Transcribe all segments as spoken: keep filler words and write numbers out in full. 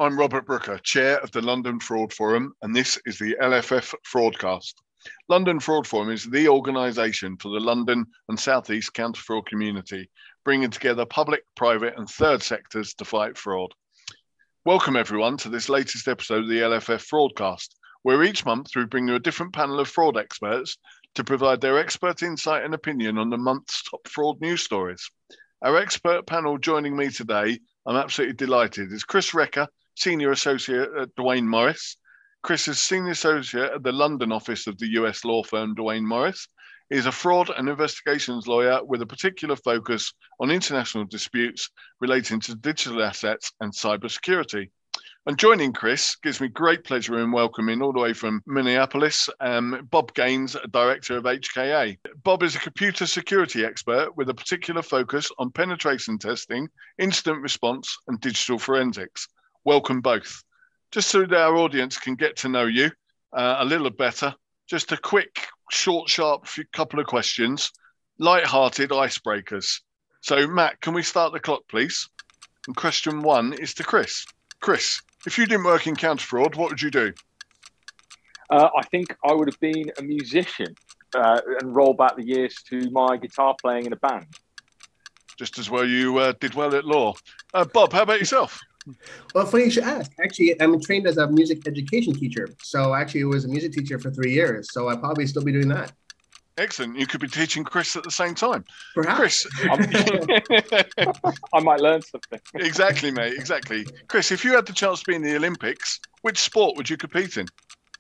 I'm Robert Brooker, Chair of the London Fraud Forum, and this is the L F F Fraudcast. London Fraud Forum is the organisation for the London and South East counter-fraud community, bringing together public, private and third sectors to fight fraud. Welcome everyone to this latest episode of the L F F Fraudcast, where each month we bring you a different panel of fraud experts to provide their expert insight and opinion on the month's top fraud news stories. Our expert panel joining me today, I'm absolutely delighted, is Chris Recker, Senior Associate at Duane Morris. Chris is Senior Associate at the London office of the U S law firm Duane Morris. He is a fraud and investigations lawyer with a particular focus on international disputes relating to digital assets and cybersecurity. And joining Chris gives me great pleasure in welcoming all the way from Minneapolis, um, Bob Gaines, Director of H K A. Bob is a computer security expert with a particular focus on penetration testing, incident response, and digital forensics. Welcome both. Just so that our audience can get to know you uh, a little better, just a quick, short, sharp few, couple of questions, light-hearted icebreakers. So, Matt, can we start the clock, please? And question one is to Chris. Chris, if you didn't work in counter-fraud, what would you do? Uh, I think I would have been a musician uh, and roll back the years to my guitar playing in a band. Just as well you uh, did well at law. Uh, Bob, how about yourself? Well, funny you should ask. Actually, I'm trained as a music education teacher. So actually, I was a music teacher for three years. So I'd probably still be doing that. Excellent. You could be teaching Chris at the same time. Perhaps. Chris. I might learn something. Exactly, mate. Exactly. Chris, if you had the chance to be in the Olympics, which sport would you compete in?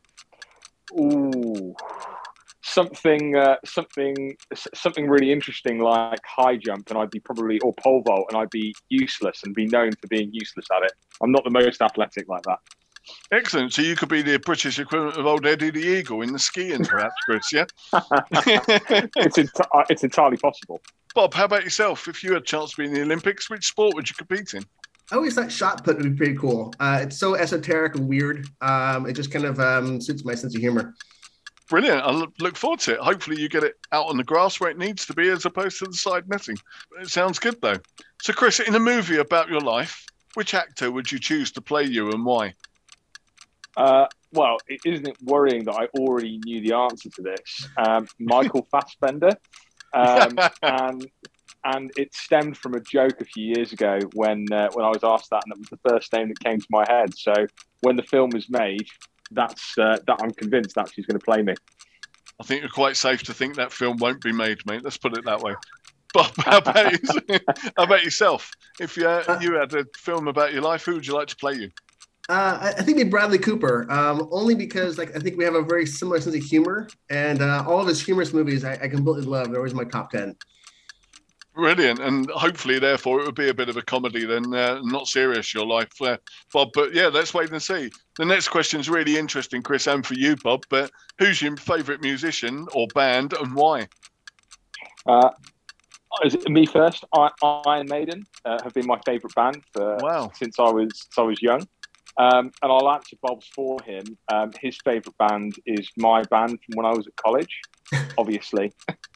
Ooh, something, uh, something, something really interesting like high jump, and I'd be probably, or pole vault, and I'd be useless and be known for being useless at it. I'm not the most athletic like that. Excellent. So you could be the British equivalent of old Eddie the Eagle in the skiing, perhaps, Chris, yeah? it's, ent- it's entirely possible. Bob, how about yourself? If you had a chance to be in the Olympics, which sport would you compete in? I always thought shot put would be pretty cool. Uh, it's so esoteric and weird. Um, it just kind of um, suits my sense of humor. Brilliant. I look forward to it. Hopefully you get it out on the grass where it needs to be as opposed to the side netting. It sounds good, though. So, Chris, in a movie about your life, which actor would you choose to play you and why? Uh, well, isn't it worrying that I already knew the answer to this? Um, Michael Fassbender. Um, and and it stemmed from a joke a few years ago when uh, when I was asked that, and it was the first name that came to my head. So when the film was made, that's uh, that I'm convinced that she's going to play me. I think you're quite safe to think that film won't be made, mate. Let's put it that way. Bob, how about, you, how about yourself? If you, uh, you had a film about your life, who would you like to play you? Uh, I, I think it'd be Bradley Cooper, um, only because like I think we have a very similar sense of humor, and uh, all of his humorous movies I, I completely love. They're always my top ten. Brilliant, and hopefully, therefore, it would be a bit of a comedy then, uh, not serious, your life, uh, Bob. But yeah, let's wait and see. The next question is really interesting, Chris, and for you, Bob. But who's your favourite musician or band, and why? Uh, is it me first? I, Iron Maiden uh, have been my favourite band for, wow. since I was since I was young. Um, and I'll answer Bob's for him. Um, his favourite band is my band from when I was at college, obviously.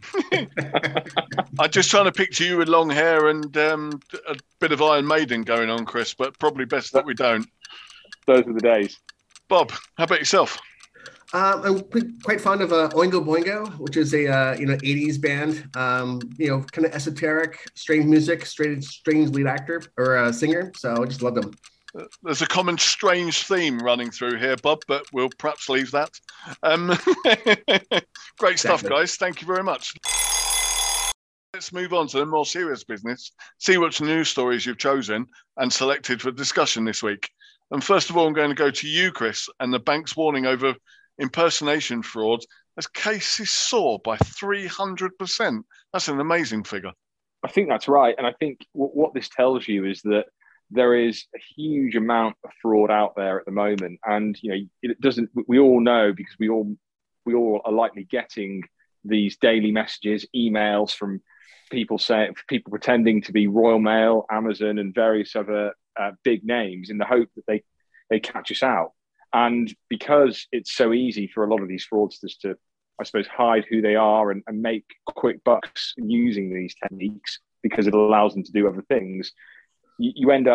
I'm just trying to picture you with long hair and um, a bit of Iron Maiden going on, Chris, but probably best that we don't. Those were the days. Bob, how about yourself? Um, I'm quite fond of uh, Oingo Boingo, which is a uh, you know eighties band. Um, you know, kind of esoteric, strange music, strange, strange lead actor or uh, singer. So I just love them. There's a common strange theme running through here, Bob, but we'll perhaps leave that. Um, great stuff, exactly. Guys. Thank you very much. Let's move on to the more serious business, see which news stories you've chosen and selected for discussion this week. And first of all, I'm going to go to you, Chris, and the bank's warning over impersonation fraud as cases soar by three hundred percent. That's an amazing figure. I think that's right. And I think w- what this tells you is that there is a huge amount of fraud out there at the moment, and you know it doesn't. We all know because we all we all are likely getting these daily messages, emails from people saying people pretending to be Royal Mail, Amazon, and various other uh, big names in the hope that they they catch us out. And because it's so easy for a lot of these fraudsters to, I suppose, hide who they are and, and make quick bucks using these techniques because it allows them to do other things. You, you end up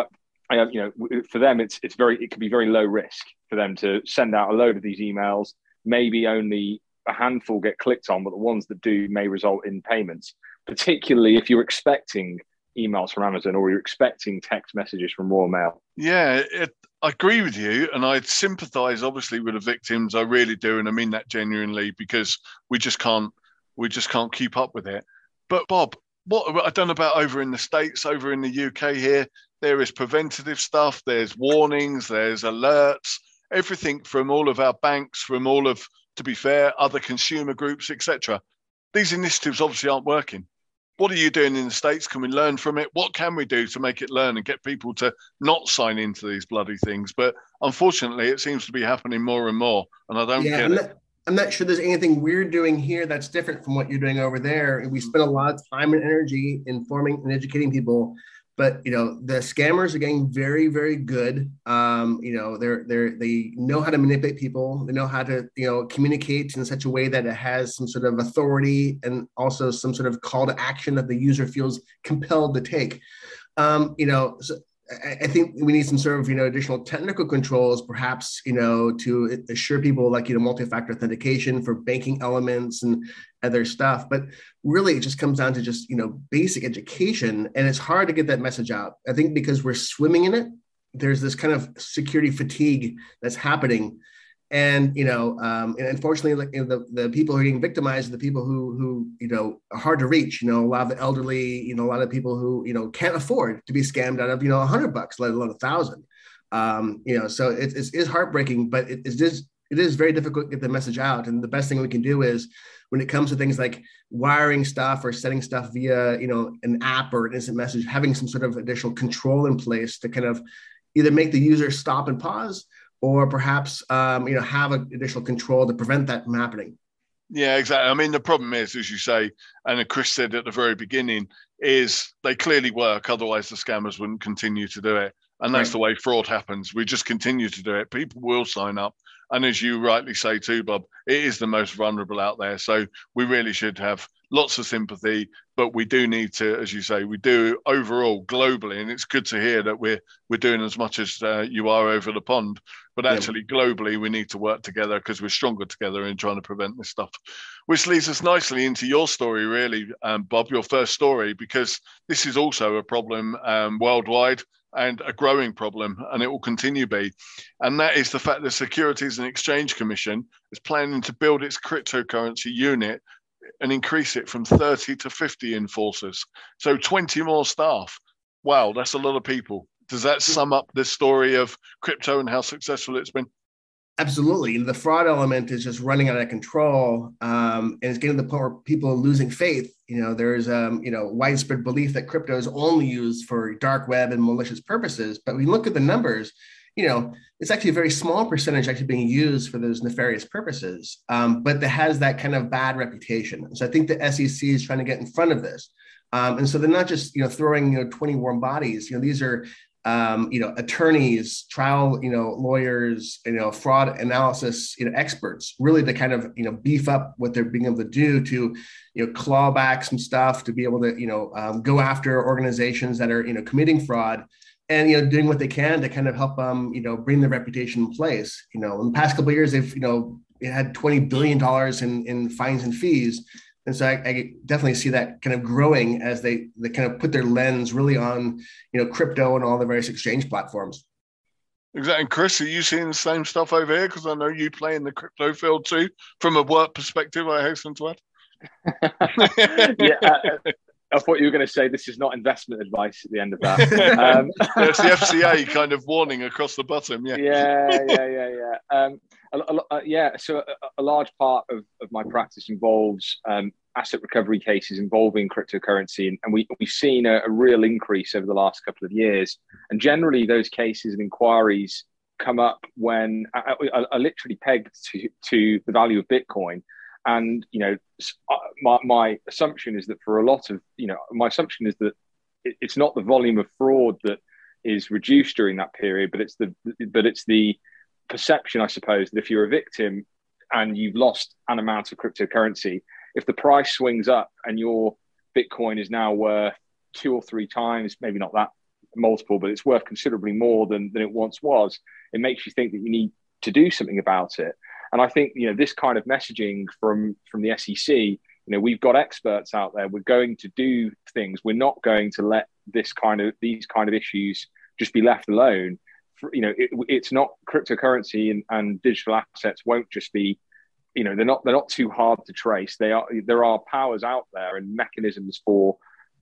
I have, you know, for them, it's it's very it can be very low risk for them to send out a load of these emails. Maybe only a handful get clicked on, but the ones that do may result in payments. Particularly if you're expecting emails from Amazon or you're expecting text messages from Royal Mail. Yeah, it, I agree with you, and I sympathise obviously with the victims. I really do, and I mean that genuinely, because we just can't we just can't keep up with it. But Bob, what I don't know about over in the States, over in the U K here, there is preventative stuff, there's warnings, there's alerts, everything from all of our banks, from all of, to be fair, other consumer groups, et cetera. These initiatives obviously aren't working. What are you doing in the States? Can we learn from it? What can we do to make it learn and get people to not sign into these bloody things? But unfortunately, it seems to be happening more and more, and I don't yeah, get I'm it. not, I'm not sure there's anything we're doing here that's different from what you're doing over there. And we spend a lot of time and energy informing and educating people. But you know, the scammers are getting very, very good. Um, you know, they're they're they know how to manipulate people. They know how to you know communicate in such a way that it has some sort of authority and also some sort of call to action that the user feels compelled to take. Um, you know, so I think we need some sort of, you know, additional technical controls, perhaps, you know, to assure people like, you know, multi-factor authentication for banking elements and other stuff. But really, it just comes down to just, you know, basic education. And it's hard to get that message out. I think because we're swimming in it, there's this kind of security fatigue that's happening. And, you know, um, and unfortunately, like, you know, the, the people who are getting victimized are the people who, who, you know, are hard to reach. You know, a lot of the elderly, you know, a lot of people who, you know, can't afford to be scammed out of, you know, a hundred bucks, let alone a thousand. Um, you know, so it, it's, it's heartbreaking, but it is just, it is very difficult to get the message out. And the best thing we can do is when it comes to things like wiring stuff or setting stuff via, you know, an app or an instant message, having some sort of additional control in place to kind of either make the user stop and pause, or perhaps, um, you know, have an additional control to prevent that from happening. Yeah, exactly. I mean, the problem is, as you say, and Chris said at the very beginning, is they clearly work. Otherwise, the scammers wouldn't continue to do it. And that's right. The way fraud happens. We just continue to do it. People will sign up. And as you rightly say too, Bob, it is the most vulnerable out there. So we really should have lots of sympathy, but we do need to, as you say, we do overall globally. And it's good to hear that we're we're doing as much as uh, you are over the pond. But actually, yeah. globally, we need to work together because we're stronger together in trying to prevent this stuff. Which leads us nicely into your story, really, um, Bob, your first story, because this is also a problem um, worldwide and a growing problem, and it will continue to be. And that is the fact that the Securities and Exchange Commission is planning to build its cryptocurrency unit and increase it from thirty to fifty enforcers. So twenty more staff. Wow, that's a lot of people. Does that sum up this story of crypto and how successful it's been? Absolutely. The fraud element is just running out of control, um, and it's getting to the point where people are losing faith. You know, there's um, you know widespread belief that crypto is only used for dark web and malicious purposes. But when you look at the numbers, you know, it's actually a very small percentage actually being used for those nefarious purposes. Um, but that has that kind of bad reputation. So I think the S E C is trying to get in front of this, um, and so they're not just you know throwing you know twenty warm bodies. You know, these are Um, you know, attorneys, trial, you know, lawyers, you know, fraud analysis, you know, experts, really to kind of, you know, beef up what they're being able to do to, you know, claw back some stuff, to be able to, you know, um, go after organizations that are, you know, committing fraud and, you know, doing what they can to kind of help them, um, you know, bring their reputation in place. You know, in the past couple of years, they've, you know, it had twenty billion dollars in, in fines and fees. And so I, I definitely see that kind of growing as they, they kind of put their lens really on, you know, crypto and all the various exchange platforms. Exactly. And Chris, are you seeing the same stuff over here? Because I know you play in the crypto field too. From a work perspective, I hasten to add. yeah, uh, I thought you were going to say this is not investment advice at the end of that. Um, There's the F C A kind of warning across the bottom. Yeah. Yeah, yeah, yeah, yeah. Um, a, a, a, yeah. So a, a large part of, of my practice involves um, asset recovery cases involving cryptocurrency, and, and we, we've seen a, a real increase over the last couple of years. And generally, those cases and inquiries come up when are, are literally pegged to to the value of Bitcoin. And, you know, my, my assumption is that for a lot of, you know, my assumption is that it, it's not the volume of fraud that is reduced during that period, but it's the, but it's the perception, I suppose, that if you're a victim and you've lost an amount of cryptocurrency, if the price swings up and your Bitcoin is now worth two or three times, maybe not that multiple, but it's worth considerably more than, than it once was. It makes you think that you need to do something about it. And I think, you know, this kind of messaging from, from the S E C, you know, we've got experts out there. We're going to do things. We're not going to let this kind of these kind of issues just be left alone. For, you know, it, it's not cryptocurrency and, and digital assets won't just be, you know, they're not they're not too hard to trace. They are there are powers out there and mechanisms for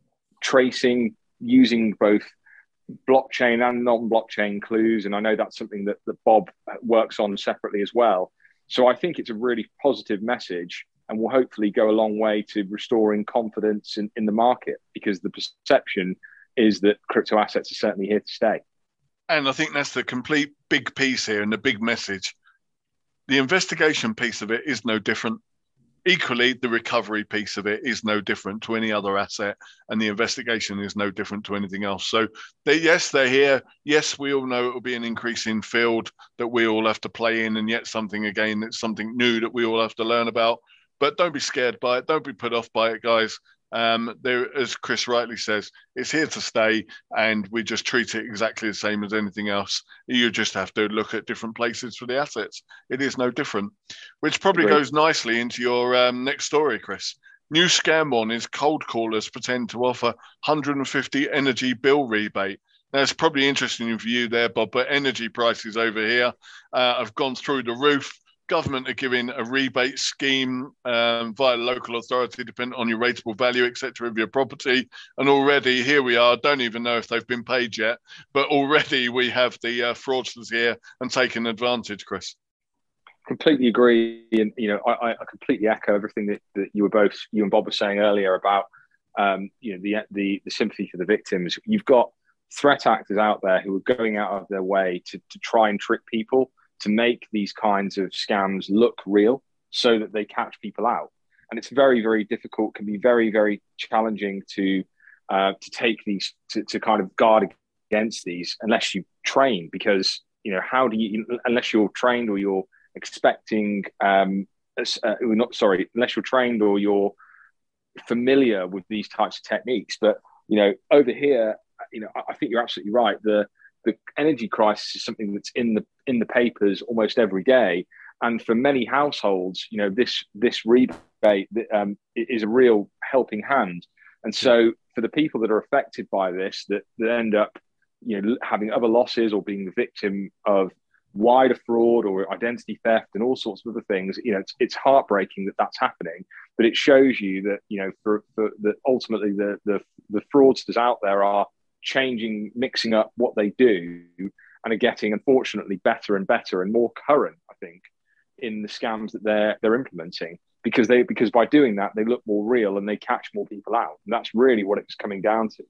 tracing using both blockchain and non-blockchain clues. And I know that's something that, that Bob works on separately as well. So I think it's a really positive message and will hopefully go a long way to restoring confidence in, in the market, because the perception is that crypto assets are certainly here to stay. And I think that's the complete big piece here and the big message. The investigation piece of it is no different. Equally, the recovery piece of it is no different to any other asset, and the investigation is no different to anything else. So, they, yes, they're here. Yes, we all know it will be an increasing field that we all have to play in, and yet something, again, that's something new that we all have to learn about. But don't be scared by it. Don't be put off by it, guys. Um, there, as Chris rightly says, it's here to stay, and we just treat it exactly the same as anything else. You just have to look at different places for the assets. It is no different, which probably Great. goes nicely into your um, next story, Chris. New scam one is cold callers pretend to offer one hundred fifty energy bill rebate. Now, it's probably interesting for you there, Bob, but energy prices over here uh, have gone through the roof. Government are giving a rebate scheme um, via local authority, depending on your rateable value, et cetera, of your property. And already here we are, don't even know if they've been paid yet, but already we have the uh, fraudsters here and taking advantage, Chris. Completely agree. And, you know, I, I completely echo everything that, that you were both, you and Bob were saying earlier about, um, you know, the, the, the sympathy for the victims. You've got threat actors out there who are going out of their way to, to try and trick people, to make these kinds of scams look real so that they catch people out. And it's very, very difficult, can be very, very challenging to uh, to take these, to, to kind of guard against these unless you train, because, you know, how do you, unless you're trained or you're expecting, um, uh, not sorry, unless you're trained or you're familiar with these types of techniques. But, you know, over here, you know, I think you're absolutely right. The The energy crisis is something that's in the in the papers almost every day, and for many households, you know, this this rebate um, is a real helping hand. And so, for the people that are affected by this, that that end up, you know, having other losses or being the victim of wider fraud or identity theft and all sorts of other things, you know, it's, it's heartbreaking that that's happening. But it shows you that, you know, for, for that ultimately the the the fraudsters out there are changing, mixing up what they do, and are getting, unfortunately, better and better and more current, I think, in the scams that they're they're implementing, because they because by doing that they look more real and they catch more people out. And that's really what it's coming down to.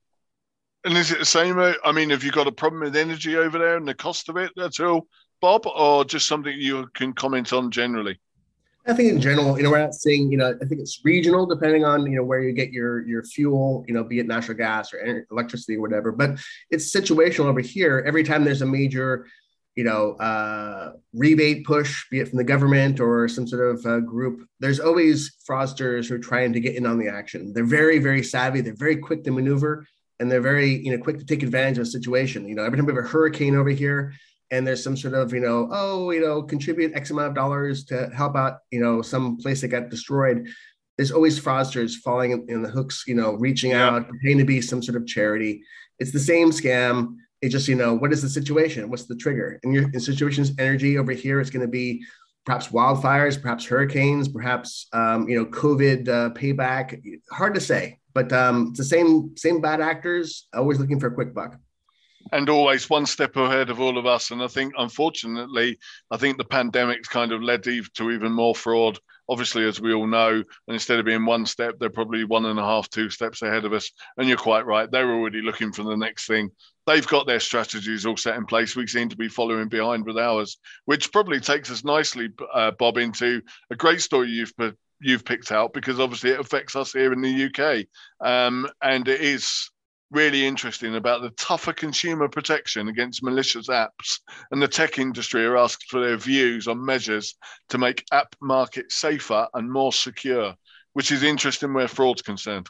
And is it the same? I mean, have you got a problem with energy over there and the cost of it at all, Bob, or just something you can comment on generally? I think in general, you know, we're not seeing, you know, I think it's regional depending on, you know, where you get your your fuel, you know, be it natural gas or electricity or whatever. But it's situational over here. Every time there's a major, you know, uh, rebate push, be it from the government or some sort of uh, group, there's always fraudsters who are trying to get in on the action. They're very, very savvy. They're very quick to maneuver, and they're very, you know, quick to take advantage of a situation. You know, every time we have a hurricane over here, and there's some sort of, you know, oh, you know, contribute X amount of dollars to help out, you know, some place that got destroyed. There's always fraudsters falling in, in the hooks, you know, reaching yeah. out, pretending to be some sort of charity. It's the same scam. It just, you know, what is the situation? What's the trigger? And your in situations, energy over here, it's going to be perhaps wildfires, perhaps hurricanes, perhaps, um, you know, COVID uh, payback. Hard to say, but um, it's the same, same bad actors, always looking for a quick buck. And always one step ahead of all of us. And I think, unfortunately, I think the pandemic's kind of led to even more fraud, obviously, as we all know. And instead of being one step, they're probably one and a half, two steps ahead of us. And you're quite right. They're already looking for the next thing. They've got their strategies all set in place. We seem to be following behind with ours, which probably takes us nicely, uh, Bob, into a great story you've put, you've picked out, because obviously it affects us here in the U K. Um, and it is really interesting about the tougher consumer protection against malicious apps, and the tech industry are asked for their views on measures to make app markets safer and more secure, which is interesting where fraud's concerned.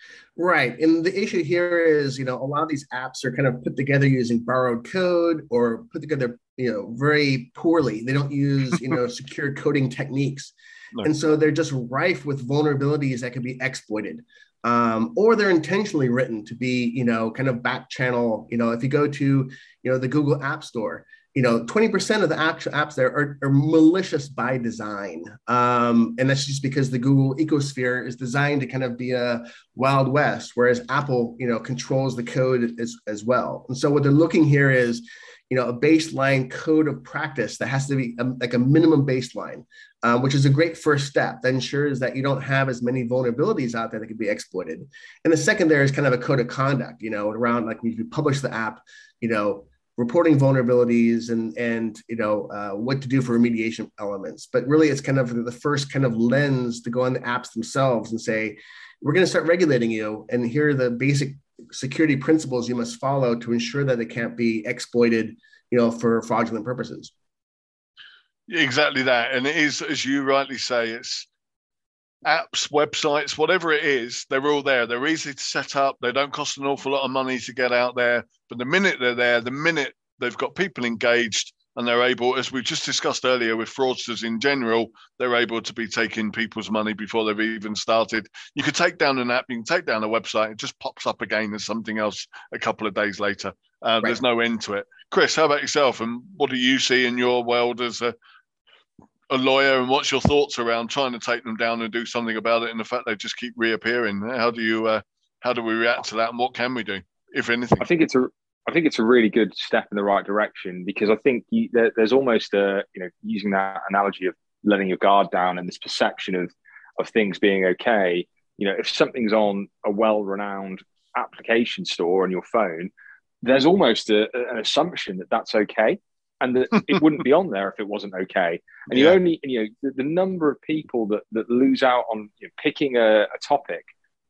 Right. And the issue here is, you know, a lot of these apps are kind of put together using borrowed code or put together, you know, very poorly. They don't use, you know, secure coding techniques. No. And so they're just rife with vulnerabilities that can be exploited. Um, or they're intentionally written to be, you know, kind of back channel. You know, if you go to, you know, the Google App Store, you know, twenty percent of the actual apps there are, are malicious by design. Um, and that's just because the Google ecosphere is designed to kind of be a Wild West, whereas Apple, you know, controls the code as, as well. And so what they're looking here is, you know, a baseline code of practice that has to be a, like a minimum baseline, um, which is a great first step that ensures that you don't have as many vulnerabilities out there that can be exploited. And the second there is kind of a code of conduct, you know, around like when you publish the app, you know, reporting vulnerabilities and, and you know, uh, what to do for remediation elements. But really, it's kind of the first kind of lens to go on the apps themselves and say, we're going to start regulating you. And here are the basic security principles you must follow to ensure that it can't be exploited, you know, for fraudulent purposes. Exactly that. And it is, as you rightly say, it's apps, websites, whatever it is, they're all there. They're easy to set up. They don't cost an awful lot of money to get out there. But the minute they're there, the minute they've got people engaged and they're able, as we just discussed earlier with fraudsters in general, they're able to be taking people's money before they've even started. You could take down an app, you can take down a website, it just pops up again as something else a couple of days later. Uh, right. There's no end to it. Chris, how about yourself? And what do you see in your world as a a lawyer, and what's your thoughts around trying to take them down and do something about it, and the fact they just keep reappearing? How do you, uh, how do we react to that, and what can we do, if anything? I think it's a, I think it's a really good step in the right direction, because I think you, there, there's almost a, you know, using that analogy of letting your guard down and this perception of of things being okay. You know, if something's on a well-renowned application store on your phone, there's almost a, an assumption that that's okay, and that it wouldn't be on there if it wasn't okay. And yeah. you only, you know, the, the number of people that that lose out on, you know, picking a, a topic,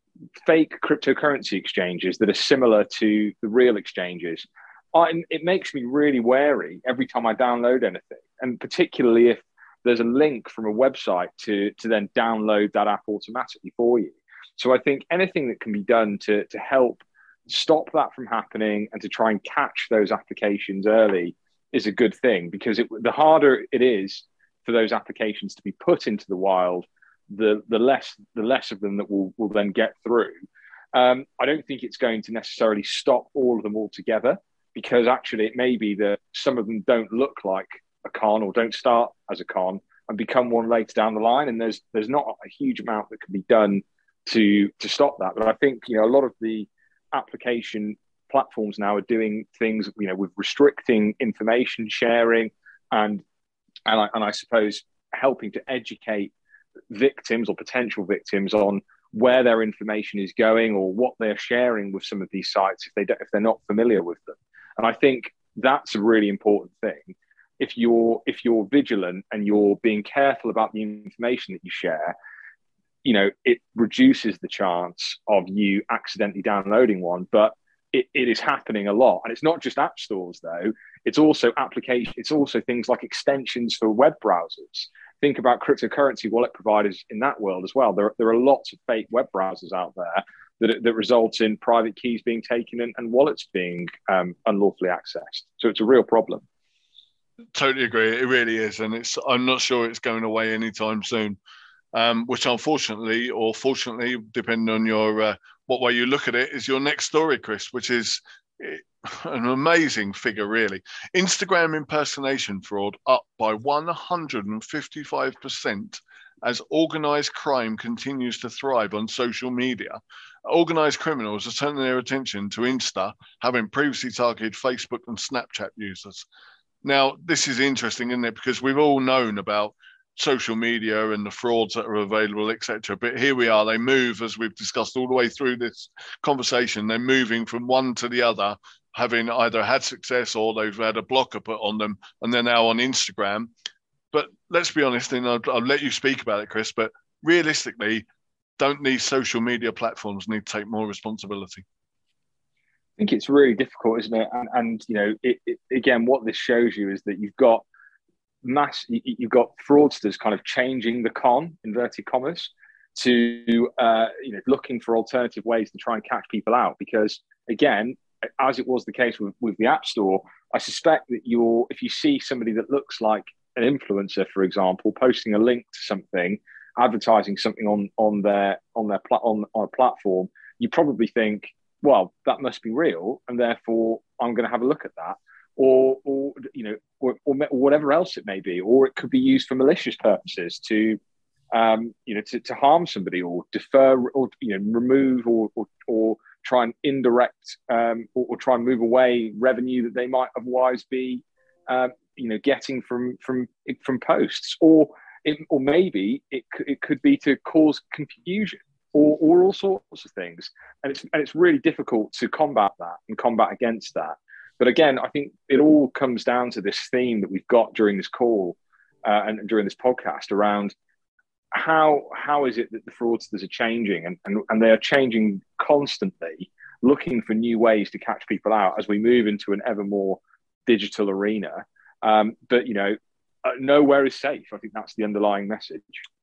fake cryptocurrency exchanges that are similar to the real exchanges, I, it makes me really wary every time I download anything, and particularly if there's a link from a website to to then download that app automatically for you. So I think anything that can be done to to help stop that from happening and to try and catch those applications early is a good thing, because it, the harder it is for those applications to be put into the wild, the the less the less of them that will will then get through. Um, I don't think it's going to necessarily stop all of them altogether, because actually it may be that some of them don't look like a con or don't start as a con and become one later down the line, and there's there's not a huge amount that can be done to to stop that. But I think, you know, a lot of the application platforms now are doing things, you know, with restricting information sharing and and I, and I suppose helping to educate victims or potential victims on where their information is going or what they're sharing with some of these sites if they don't, if they're not familiar with them. And I think that's a really important thing. If you're if you're vigilant and you're being careful about the information that you share, you know, it reduces the chance of you accidentally downloading one. But It, it is happening a lot, and it's not just app stores though. It's also application. It's also things like extensions for web browsers. Think about cryptocurrency wallet providers in that world as well. There, there are lots of fake web browsers out there that that result in private keys being taken and, and wallets being um, unlawfully accessed. So it's a real problem. Totally agree. It really is, and it's. I'm not sure it's going away anytime soon. Um, which unfortunately, or fortunately, depending on your uh, what way you look at it, is your next story, Chris, which is an amazing figure, really. Instagram impersonation fraud up by one hundred fifty-five percent as organised crime continues to thrive on social media. Organised criminals are turning their attention to Insta, having previously targeted Facebook and Snapchat users. Now, this is interesting, isn't it? Because we've all known about social media and the frauds that are available, et cetera. But here we are, they move, as we've discussed all the way through this conversation, they're moving from one to the other, having either had success or they've had a blocker put on them, and they're now on Instagram. But let's be honest, and I'll, I'll let you speak about it, Chris, but realistically, don't these social media platforms need to take more responsibility? I think it's really difficult, isn't it? And, and you know, it, it, again, what this shows you is that you've got mass you've got fraudsters kind of changing the con, inverted commas, to uh, you know looking for alternative ways to try and catch people out. Because again, as it was the case with, with the App Store, I suspect that you're if you see somebody that looks like an influencer, for example, posting a link to something, advertising something on on their on their pla- on, on a platform, you probably think, well, that must be real, and therefore I'm going to have a look at that, or or you know, or, or whatever else it may be, or it could be used for malicious purposes to, um, you know, to, to harm somebody or defer or you know remove or or, or try and indirect um, or, or try and move away revenue that they might otherwise be, um, you know, getting from from from posts, or it, or maybe it it could be to cause confusion. Or, or all sorts of things, and it's and it's really difficult to combat that and combat against that. But again, I think it all comes down to this theme that we've got during this call uh, and during this podcast around how how is it that the fraudsters are changing, and, and and they are changing constantly, looking for new ways to catch people out as we move into an ever more digital arena. Um, but you know, uh, nowhere is safe. I think that's the underlying message.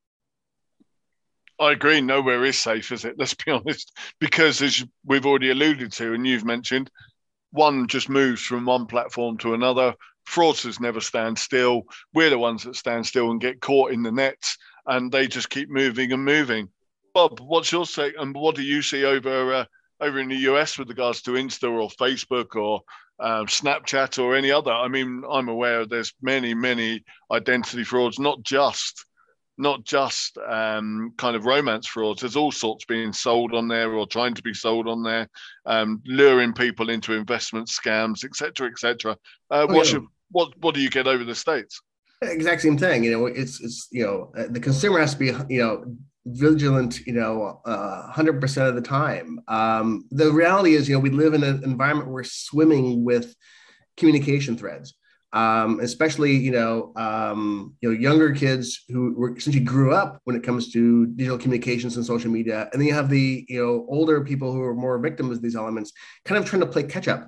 I agree. Nowhere is safe, is it? Let's be honest. Because as we've already alluded to, and you've mentioned, one just moves from one platform to another. Fraudsters never stand still. We're the ones that stand still and get caught in the nets, and they just keep moving and moving. Bob, what's your say? And what do you see over uh, over in the U S with regards to Insta or Facebook or uh, Snapchat or any other? I mean, I'm aware there's many, many identity frauds, not just not just um, kind of romance frauds. There's all sorts being sold on there or trying to be sold on there, um, luring people into investment scams, et cetera, et cetera. Uh, oh, what's yeah. your, what what do you get over the States? Exact same thing. You know, it's it's you know the consumer has to be you know vigilant. You know, uh, one hundred percent of the time. Um, the reality is, you know, we live in an environment where we're swimming with communication threads. Um, especially, you know, um, you know, younger kids who were, essentially grew up when it comes to digital communications and social media, and then you have the, you know, older people who are more victims of these elements, kind of trying to play catch up.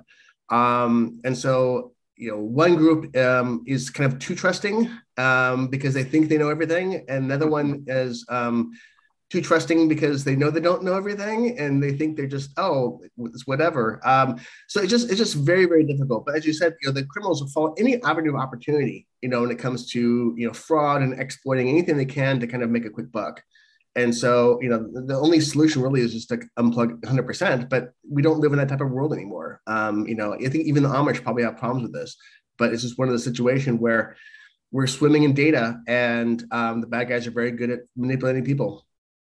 Um, and so, you know, one group um, is kind of too trusting um, because they think they know everything, and another one is um, too trusting because they know they don't know everything, and they think they're just, oh, it's whatever. Um, so it's just it's just very, very difficult. But as you said, you know, the criminals will follow any avenue of opportunity, you know, when it comes to, you know, fraud and exploiting anything they can to kind of make a quick buck. And so, you know, the only solution really is just to unplug one hundred percent. But we don't live in that type of world anymore. Um, you know, I think even the Amish probably have problems with this. But it's just one of the situations where we're swimming in data, and um, the bad guys are very good at manipulating people.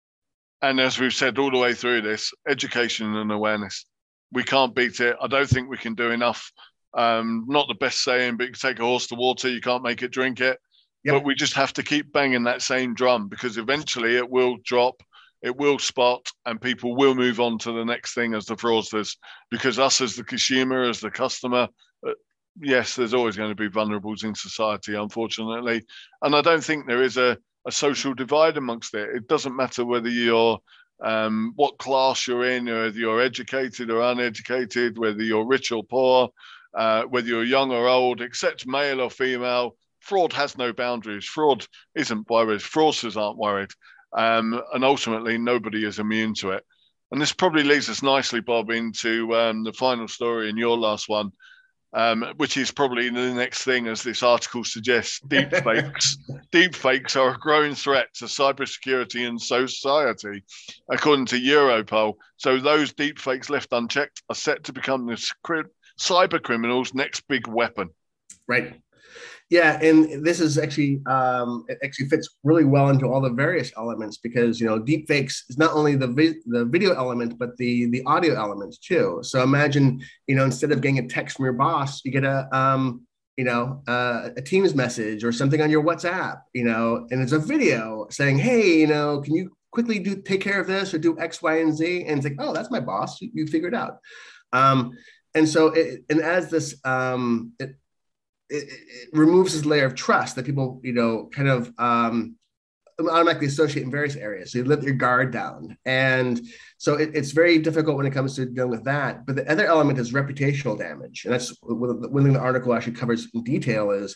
And as we've said all the way through this, education and awareness. We can't beat it. I don't think we can do enough. Um, not the best saying, but you can take a horse to water, you can't make it drink it. Yep. But we just have to keep banging that same drum, because eventually it will drop, it will spot, and people will move on to the next thing as the fraudsters. Because us as the consumer, as the customer, uh, yes, there's always going to be vulnerables in society, unfortunately. And I don't think there is a a social divide amongst it. It doesn't matter whether you're, um, what class you're in, or whether you're educated or uneducated, whether you're rich or poor, uh, whether you're young or old, except male or female. Fraud has no boundaries. Fraud isn't worried. Fraudsters aren't worried. Um, and ultimately, nobody is immune to it. And this probably leads us nicely, Bob, into um, the final story in your last one, Um, which is probably the next thing, as this article suggests. Deepfakes. Deepfakes are a growing threat to cybersecurity and society, according to Europol. So those deepfakes left unchecked are set to become the cyber criminals' next big weapon. Right. Yeah, and this is actually um, it actually fits really well into all the various elements, because you know deepfakes is not only the vi- the video element, but the the audio element too. So imagine, you know, instead of getting a text from your boss, you get a um, you know uh, a Teams message or something on your WhatsApp, you know, and it's a video saying, hey, you know, can you quickly do take care of this or do X, Y, and Z? And it's like, oh, that's my boss. You, you figure it out. Um, and so it, and as this um, it, It, it removes this layer of trust that people, you know, kind of um, automatically associate in various areas. So you let your guard down. And so it, it's very difficult when it comes to dealing with that. But the other element is reputational damage. And that's one thing the article actually covers in detail is,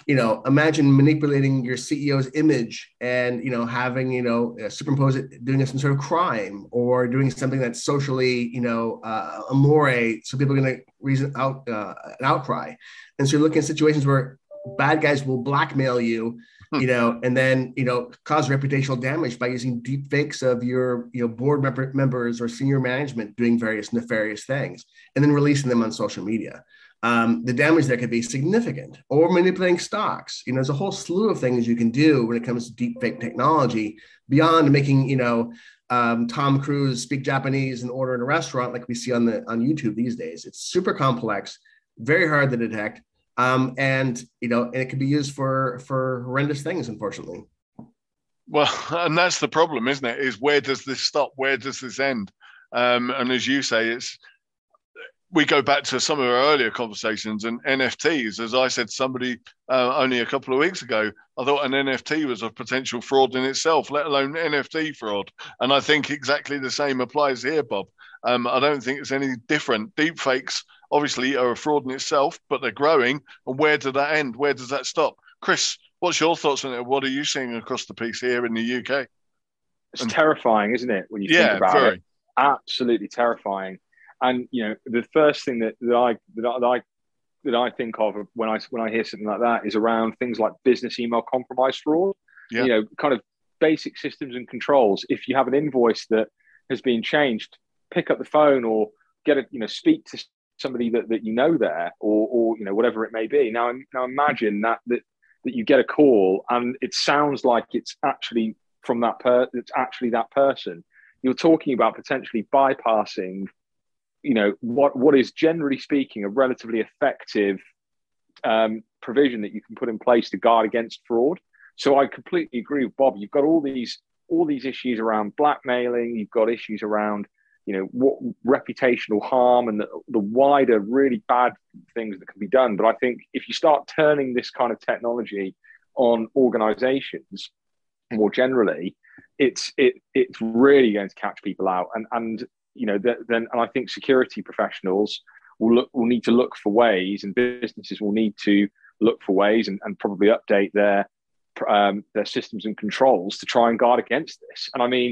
you know, imagine manipulating your C E O's image and, you know, having, you know, superimpose it, doing some sort of crime or doing something that's socially, you know, uh, amore. So people are going to reason out uh, an outcry. And so you're looking at situations where bad guys will blackmail you, you know, and then, you know, cause reputational damage by using deep fakes of your, you know, board member, members or senior management doing various nefarious things and then releasing them on social media. Um, the damage there could be significant, or manipulating stocks. You know, there's a whole slew of things you can do when it comes to deep fake technology beyond making, you know, um, Tom Cruise speak Japanese and order in a restaurant like we see on the on YouTube these days. It's super complex, very hard to detect. Um, and, you know, and it can be used for, for horrendous things, unfortunately. Well, and that's the problem, isn't it? Is where does this stop? Where does this end? Um, and as you say, it's, we go back to some of our earlier conversations and N F Ts. As I said to somebody uh, only a couple of weeks ago, I thought an N F T was a potential fraud in itself, let alone N F T fraud. And I think exactly the same applies here, Bob. Um, I don't think it's any different. Deepfakes obviously are a fraud in itself, but they're growing. And where does that end? Where does that stop? Chris, what's your thoughts on it? What are you seeing across the piece here in the U K? It's and, terrifying, isn't it? When you yeah, think about very. it, absolutely terrifying. And you know, the first thing that, that I that I, that I that I think of when I when I hear something like that is around things like business email compromise fraud. Yeah. You know, kind of basic systems and controls. If you have an invoice that has been changed, pick up the phone or get a you know speak to somebody that, that you know there, or or you know whatever it may be. Now, now imagine that that that you get a call and it sounds like it's actually from that per it's actually that person. You're talking about potentially bypassing, you know, what what is generally speaking a relatively effective um, provision that you can put in place to guard against fraud. So I completely agree with Bob. You've got all these all these issues around blackmailing. You've got issues around, you know, what reputational harm and the, the wider really bad things that can be done. But I think if you start turning this kind of technology on organizations more generally, it's it it's really going to catch people out. And and you know, th- then and I think security professionals will look will need to look for ways, and businesses will need to look for ways and, and probably update their um, their systems and controls to try and guard against this. And I mean,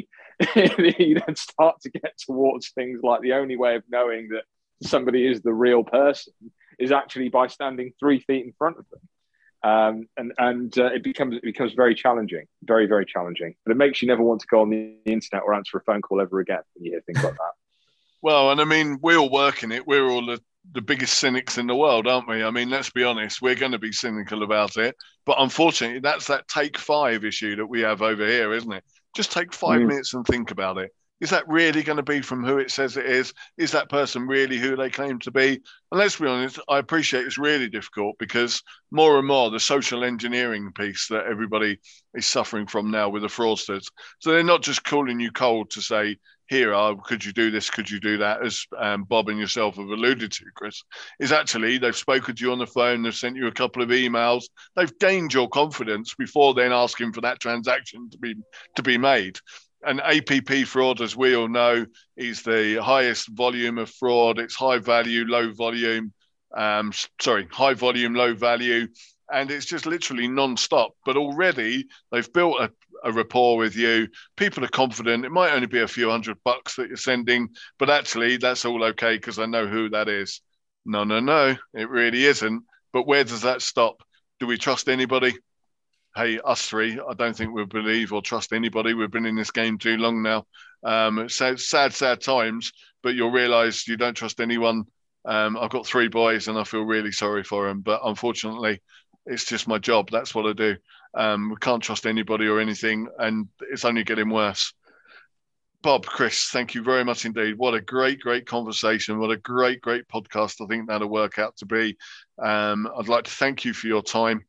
you then start to get towards things like the only way of knowing that somebody is the real person is actually by standing three feet in front of them. Um, and and uh, it becomes it becomes very challenging, very, very challenging. But it makes you never want to go on the internet or answer a phone call ever again when you hear things like that. Well, and I mean, we're all working it. We're all the, the biggest cynics in the world, aren't we? I mean, let's be honest. We're going to be cynical about it. But unfortunately, that's that take five issue that we have over here, isn't it? Just take five mm. minutes and think about it. Is that really going to be from who it says it is? Is that person really who they claim to be? And let's be honest, I appreciate it's really difficult because more and more the social engineering piece that everybody is suffering from now with the fraudsters. So they're not just calling you cold to say, here, uh, could you do this? Could you do that? As um, Bob and yourself have alluded to, Chris, is actually they've spoken to you on the phone. They've sent you a couple of emails. They've gained your confidence before then asking for that transaction to be to be made. And A P P fraud, as we all know, is the highest volume of fraud. It's high value, low volume. Um, sorry, high volume, low value. And it's just literally non-stop. But already they've built a, a rapport with you. People are confident. It might only be a few hundred bucks that you're sending, but actually that's all okay because I know who that is. No, no, no, it really isn't. But where does that stop? Do we trust anybody? Hey, us three, I don't think we'll believe or trust anybody. We've been in this game too long now. Um, it's sad, sad, sad times, but you'll realise you don't trust anyone. Um, I've got three boys and I feel really sorry for them. But unfortunately, it's just my job. That's what I do. Um, we can't trust anybody or anything, and it's only getting worse. Bob, Chris, thank you very much indeed. What a great, great conversation. What a great, great podcast. I think that'll work out to be. Um, I'd like to thank you for your time.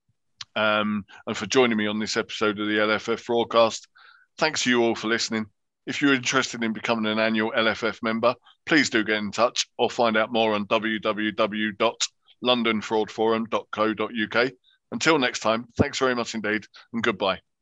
Um, and for joining me on this episode of the L F F broadcast. Thanks to you all for listening. If you're interested in becoming an annual L F F member, please do get in touch or find out more on w w w dot london fraud forum dot co dot u k. Until next time, thanks very much indeed and goodbye.